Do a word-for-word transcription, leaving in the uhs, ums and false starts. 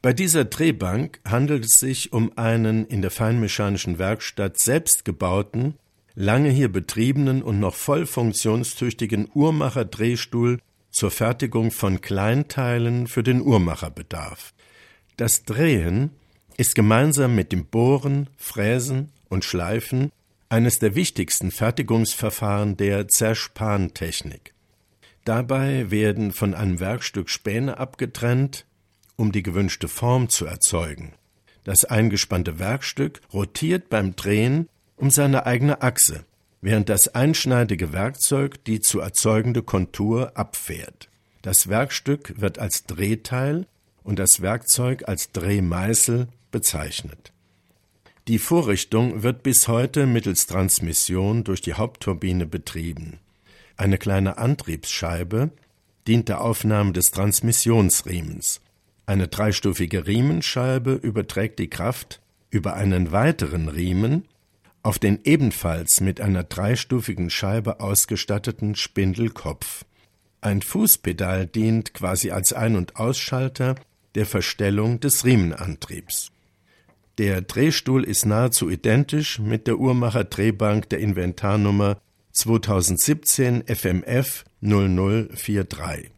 Bei dieser Drehbank handelt es sich um einen in der feinmechanischen Werkstatt selbst gebauten, lange hier betriebenen und noch voll funktionstüchtigen Uhrmacher-Drehstuhl zur Fertigung von Kleinteilen für den Uhrmacherbedarf. Das Drehen ist gemeinsam mit dem Bohren, Fräsen und Schleifen eines der wichtigsten Fertigungsverfahren der Zerspantechnik. Dabei werden von einem Werkstück Späne abgetrennt, um die gewünschte Form zu erzeugen. Das eingespannte Werkstück rotiert beim Drehen um seine eigene Achse, während das einschneidige Werkzeug die zu erzeugende Kontur abfährt. Das Werkstück wird als Drehteil und das Werkzeug als Drehmeißel bezeichnet. Die Vorrichtung wird bis heute mittels Transmission durch die Hauptturbine betrieben. Eine kleine Antriebsscheibe dient der Aufnahme des Transmissionsriemens. Eine dreistufige Riemenscheibe überträgt die Kraft über einen weiteren Riemen auf den ebenfalls mit einer dreistufigen Scheibe ausgestatteten Spindelkopf. Ein Fußpedal dient quasi als Ein- und Ausschalter der Verstellung des Riemenantriebs. Der Drehstuhl ist nahezu identisch mit der Uhrmacher-Drehbank der Inventarnummer zweitausendsiebzehn F M F null null vier drei.